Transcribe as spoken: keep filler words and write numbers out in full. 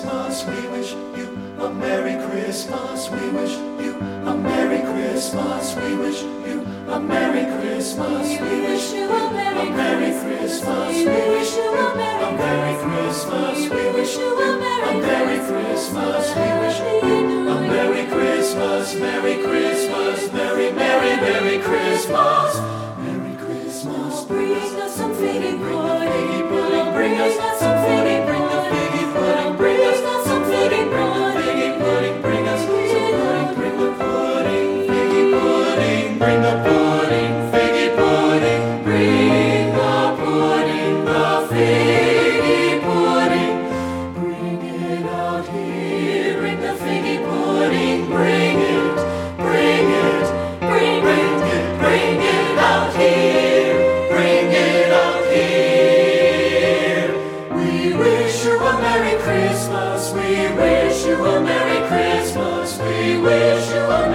Christmas. We wish you a Merry Christmas. We wish you a Merry Christmas. We wish you a Merry Christmas. We wish you a Merry Christmas. We wish you a Merry Christmas. We wish you a Merry Christmas. We wish you a Merry Christmas. Merry Christmas. Merry, Merry, Merry Christmas. Merry Christmas. Bring us some figgy pudding. Bring us some pudding. Bring the figgy pudding. Bring us some pudding. Bring the figgy pudding. Bring us some pudding. Bring the pudding. Figgy pudding. Bring the pudding. Figgy pudding. Bring the pudding. The figgy pudding. Bring it out here. Bring the figgy pudding. Bring it. Bring it. Bring it. Bring it out here. Bring it out here. We wish you a Merry Christmas. We wish you a Merry Christmas. We wish you a